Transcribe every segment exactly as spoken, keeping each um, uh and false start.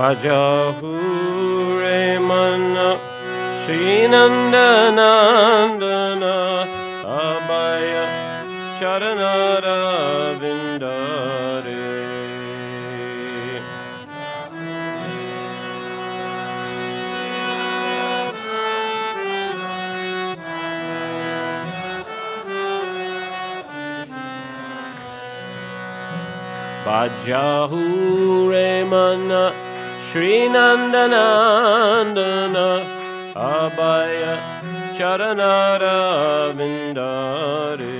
Pajahure mana Srinandanandana Abhaya Charanara Vindare Pajahure mana Srinandanandana Abhaya Charanara Vindare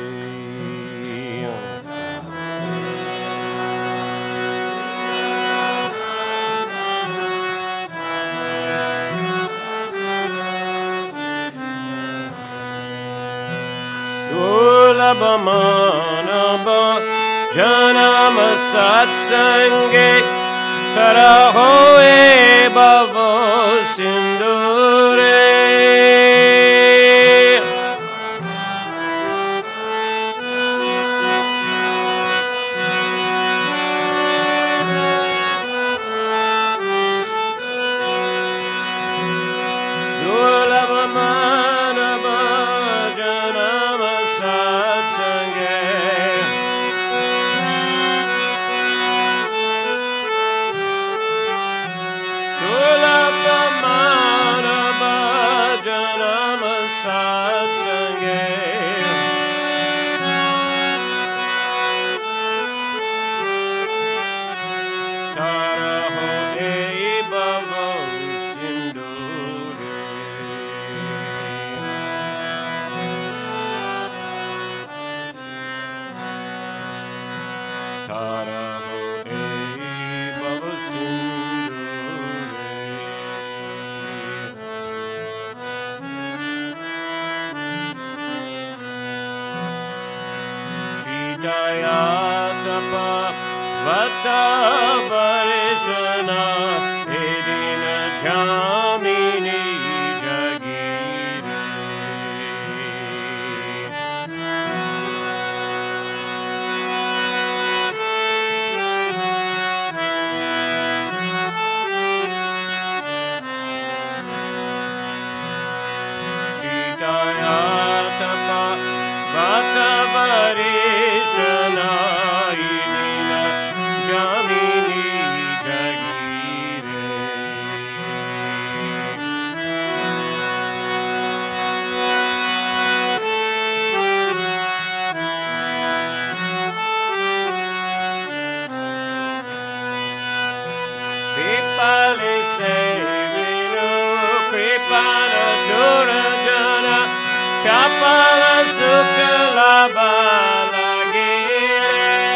Durlabhamanabha Janama Satsange Tarahoe Bhavo Sindhure Durlabhamanabha Janama Satsange Durlabhamanabha Janama Satsange Tarahoe Bhavo Sindhure Tarahoe Bhavo Sindhure Shitayatapa Vata Varisana Edina Jamini Jagiri Shitayatapa Vata Varisana Edina Jamini Jagiri Kripale Sevinu Kripana Durajana Chapala Sukala Balagire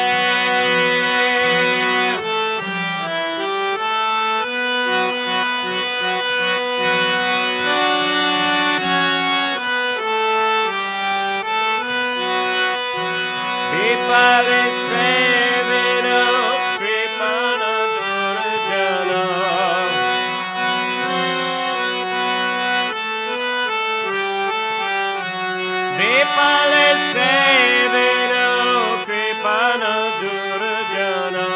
Kripale Sevinu Kripana Durajana Kripale Sevinu Kripana Durajana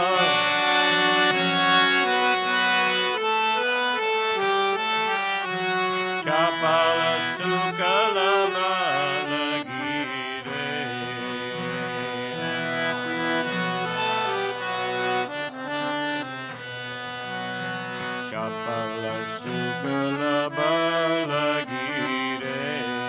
Chapala Sukala Malagire Chapala Sukala Balagire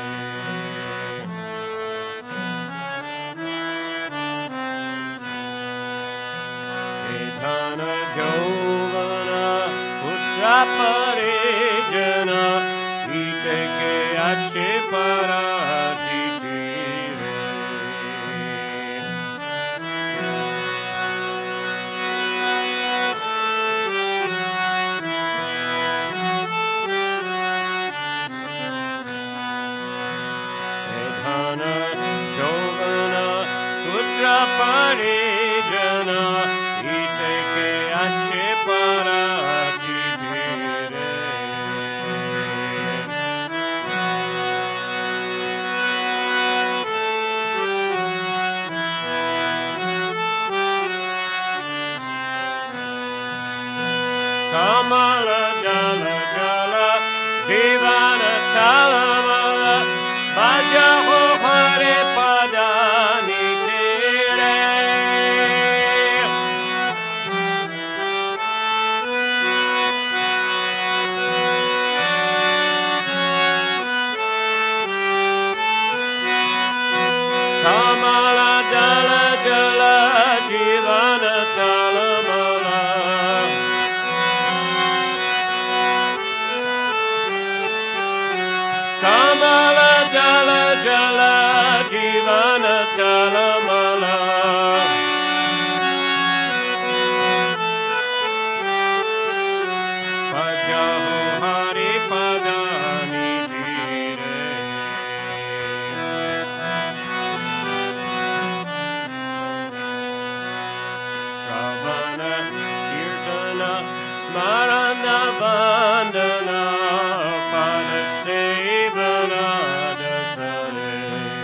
Dhana Jovana Putra Parijana Iteke Ache Paradikire Dhana Jovana Putra Parijana Iteke Ache Paradikire Kamala Dala Dala Jivana Talamala. Kamala Dala Dala Jivana Talamala. Pajaho Hari Padani Jire. Shravana Kirtana Smarana Vandana Pada Sevana Dasare.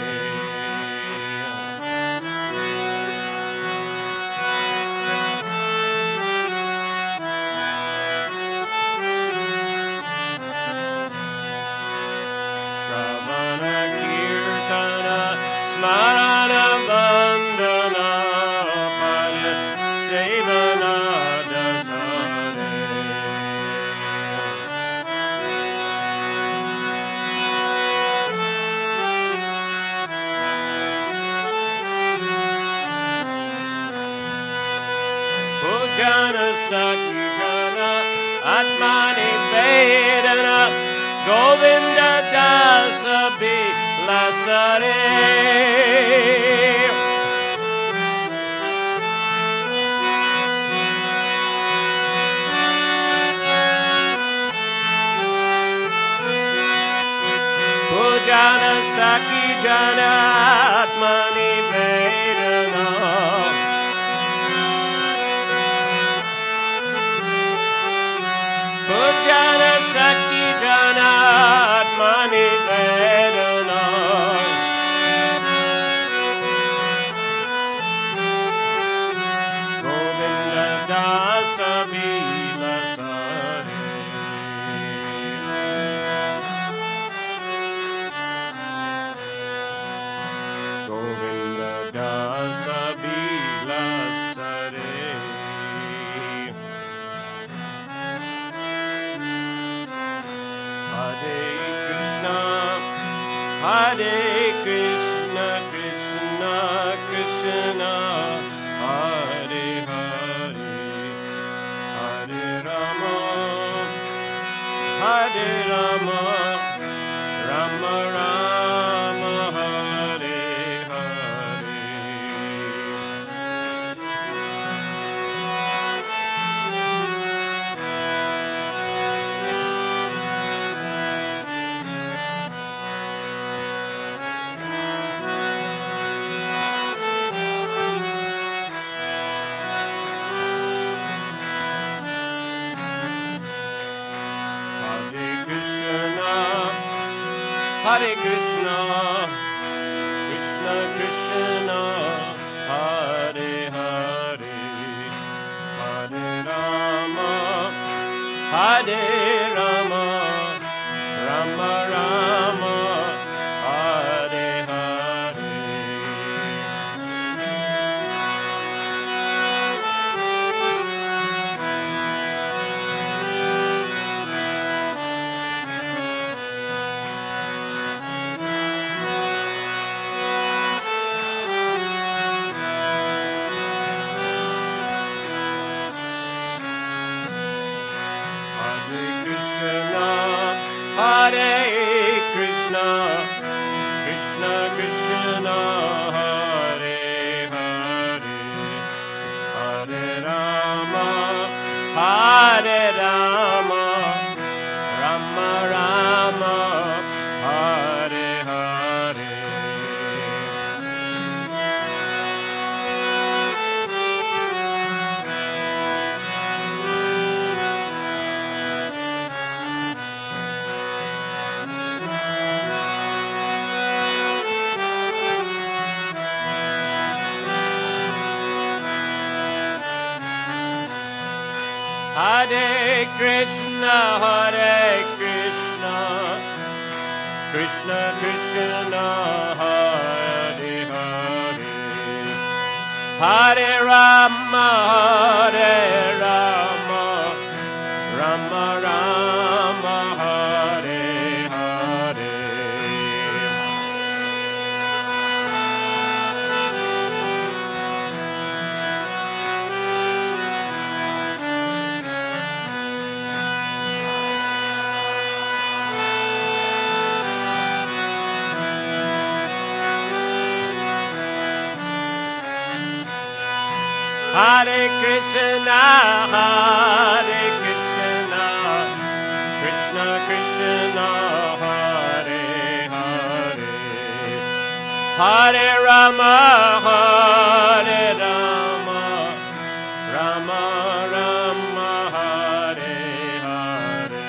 Shravana Kirtana Smarana Vandana Pada Sevana Dasare. Pujana Sakitana Atmani Vedana Govinda Dasa Bilasare. Pujana Sakitana Atmani Vedana Pujana Sakitana Atmani Vedana. Govinda Dasa Bilasare. Govinda Dasa Bilasare. Hare Krishna, Hare Krishna, Krishna Krishna, Hare Hare, Hare Rama, Hare Rama, Rama Rama, Hare Hare. Hare Krishna, Krishna Krishna, Hare Hare, Hare Rama, Hare Rama, Rama Rama, Hare Hare. Hare Krishna, Krishna Krishna, Hare Hare, Hare Rama, Hare Rama, Rama Rama, Hare Hare. Hare Krishna, Hare Krishna, Krishna Krishna, Hare Hare, Hare Rama, Hare Rama, Rama Rama, Hare Hare. Hare Krishna, Hare Krishna, Krishna Krishna, Hare Hare, Hare Rama, Hare Rama, Rama Rama, Hare Hare.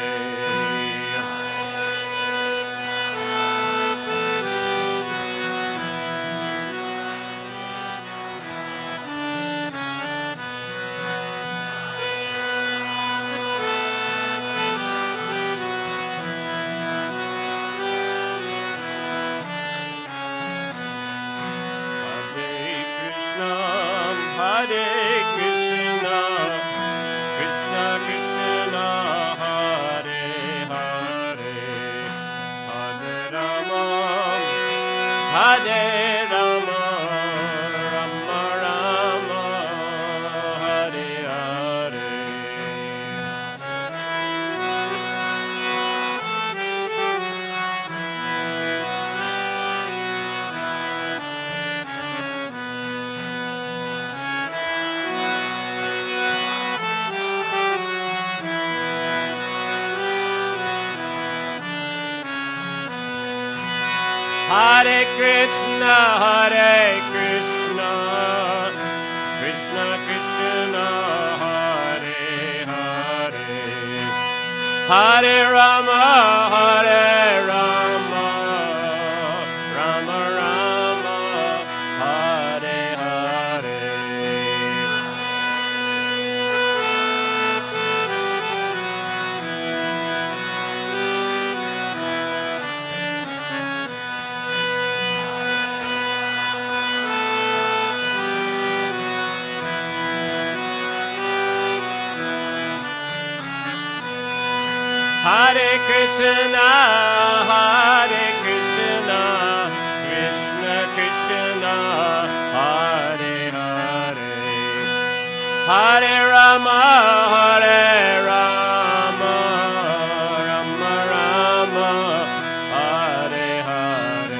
Hare Krishna, Krishna Krishna, Hare Hare, Hare Rama, Hare Rama, Rama Rama, Hare Hare. Hare Krishna, Hare Krishna, Krishna Krishna, Hare Hare, Hare Rama, Hare Rama, Rama Rama, Hare Hare. Hare Krishna, Hare Krishna, Krishna Krishna, Hare Hare, Hare Rama, Hare Rama, Rama Rama, Hare Hare.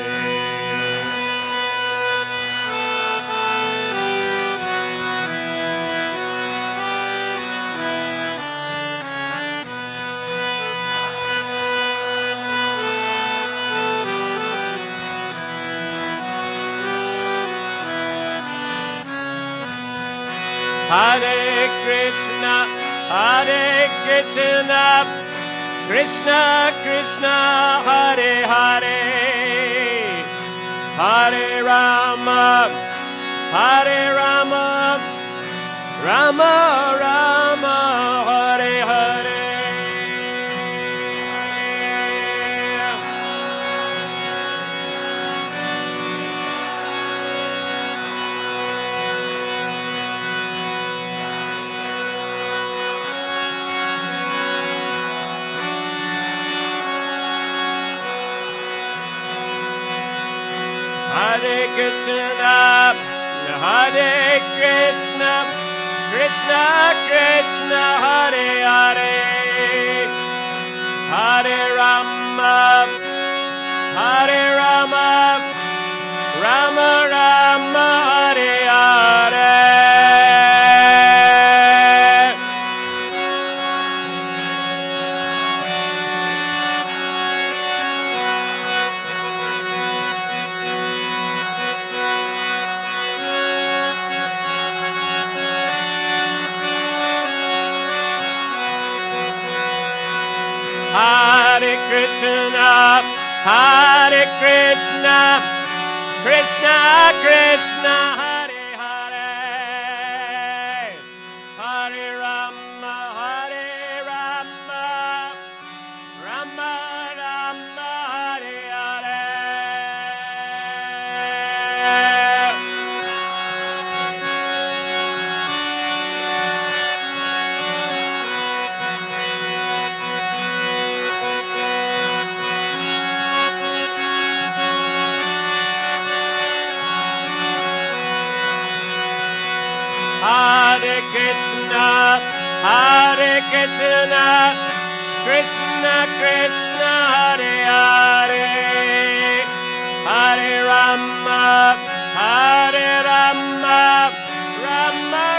Hare Krishna, Hare Krishna, Krishna Krishna, Hare Hare, Hare Rama, Hare Rama, Rama Rama, Hare Hare. Hare Krishna, Hare Krishna, Krishna Krishna, Hare Hare, Hare Rama, Hare Rama, Rama Rama, Hare Hare. Hare Krishna, Hare Krishna, Krishna Krishna, Hare Hare, Hare Rama, Hare Rama, Rama Rama, Hare Hare. Hare Krishna, Hare Krishna, Krishna Krishna, Hare Hare, Hare Rama, Hare Rama, Rama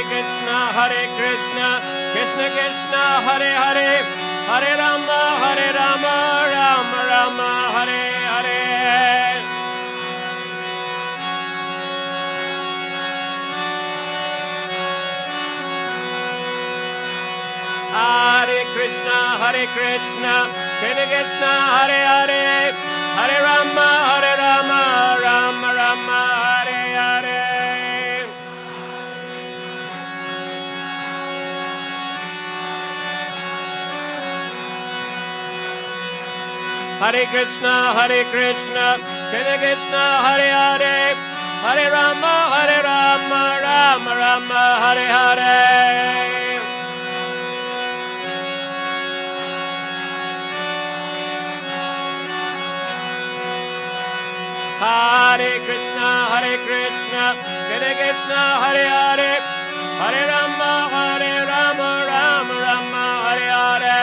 Krishna, Hare Krishna, Krishna Krishna, Hare Hare, Hare Rama, Hare Rama, Rama Rama, Hare Hare. Hare Krishna, Hare Krishna, Krishna Krishna, Hare Hare, Hare Rama, Hare Rama, Rama Rama, Hare Hare. Hare Krishna, Hare Krishna, Krishna Krishna, Hare Hare, Hare Rama, Hare Rama, Rama Rama, Hare Hare. Hare Krishna, Hare Krishna, Krishna Krishna, Hare Hare, Hare Rama, Hare Rama, Rama Rama, Hare Hare.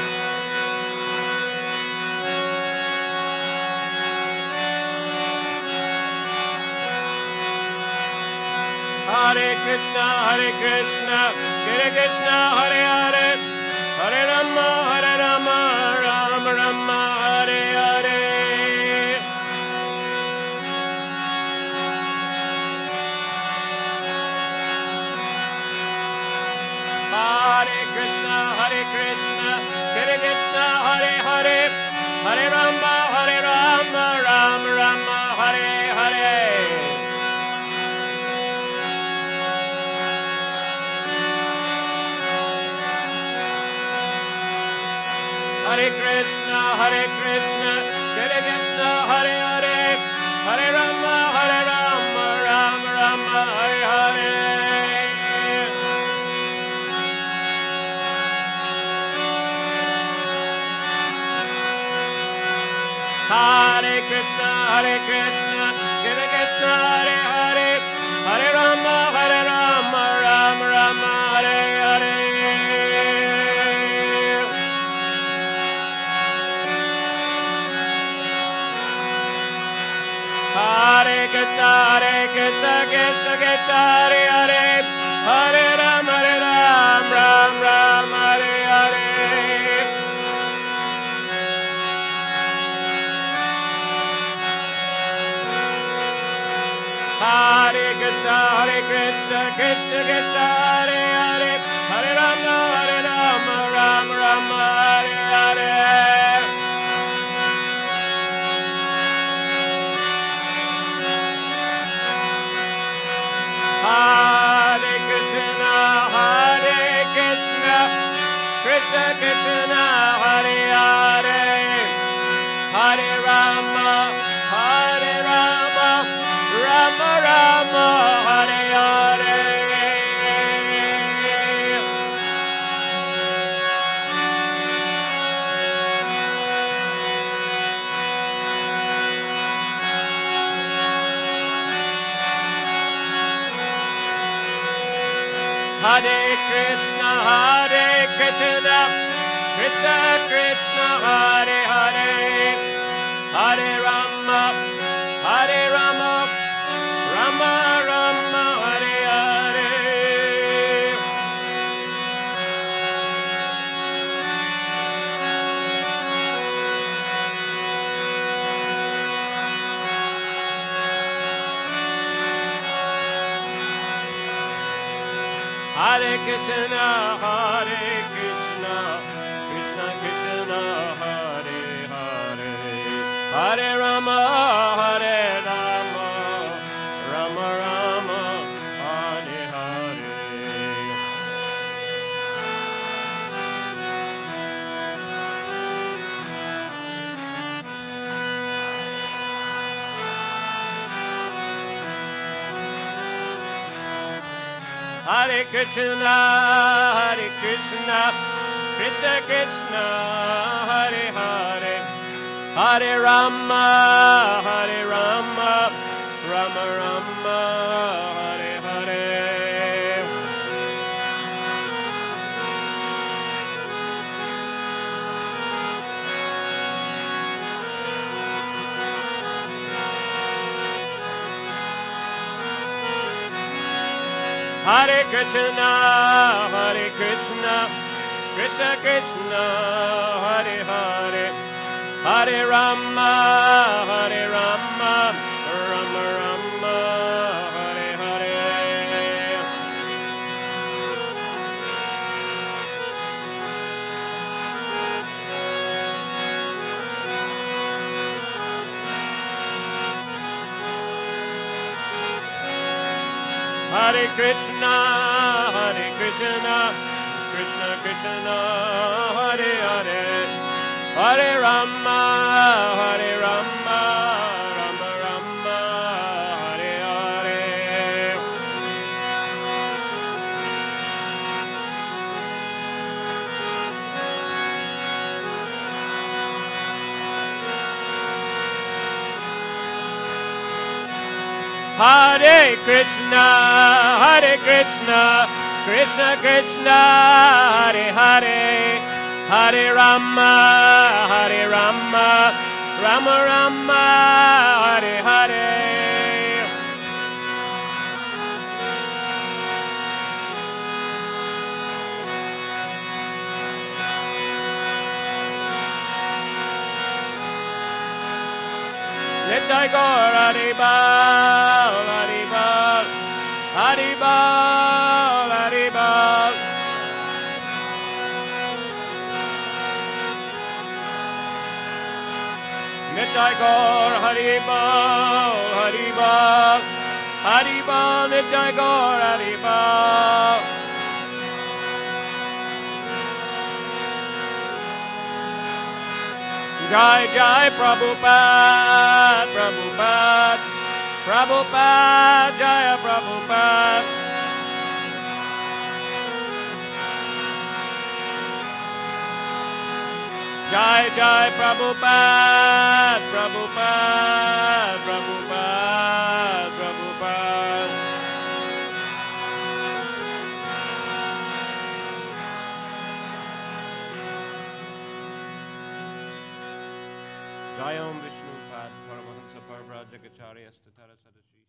Hare Krishna, Hare Krishna, Krishna Krishna, Hare Hare, Hare Rama, Hare Rama, Rama Rama, Hare Hare. Hare Krishna, Hare Krishna, Krishna Krishna, Hare Hare, Hare Rama, Hare Rama, Rama Rama, Hare Hare. Hare Krishna, Hare Krishna, Krishna Krishna, Hare Hare, Hare Rama, Hare Rama, Rama Rama, Hare Hare. Hare Krishna, Hare Krishna, Krishna Krishna, Hare Hare, Hare Rama, Hare Rama, Rama Rama, Hare Hare. Hare Krishna, Hare Krishna, Krishna Krishna, Hare Hare, Hare Ram, Hare Ram, Ram Ram, Hare Hare. Hare Krishna, Hare Krishna, Krishna Krishna, Hare Hare, Hare Rama, Hare Rama, Rama Rama, Hare Hare. Hare Krishna, Hare Krishna, Krishna Krishna, Hare Hare, Hare Rama, Hare Rama, Rama Rama, Hare Hare. Hare Krishna, Hare Krishna, Krishna Krishna, Hare Hare, Hare Rama, Hare Rama, Rama Rama, Hare Hare. Hare Krishna, Hare Krishna, Krishna Krishna, Hare Hare, Hare Rama, Hare Rama, Rama Rama, Hare Hare. Hare Krishna, Hare Krishna, Krishna Krishna, Hare Hare, Hare Rama, Hare Rama, Rama Rama, Hare Hare. Hare Krishna, Hare Krishna, Krishna Krishna, Hare Hare, Hare Rama, Hare Rama, Rama Rama, Hare Hare. Hare Krishna, Hare Krishna, Krishna Krishna, Hare Hare, Hare Rama, Hare Rama, Rama Rama, Hare Hare. Hare Krishna, Hare Krishna, Krishna Krishna, Hare Hare, Hare Rama, Hare Rama, Rama Rama, Hare Hare. Nitai Gaur Haribol, Haribol, Haribol, Haribol. Nitai Gaur Haribol, Haribol, Haribol, Nitai Gaur Haribol. Jai Jai Prabhupada, Prabhupada, Prabhupada, Jaya Prabhupada. Jai Jai Prabhupada, Prabhupada, Prabhupada, Prabhupada. Jai Om Vishnu Pad Paramahansa Parvrajagacharya Statara Sadashi.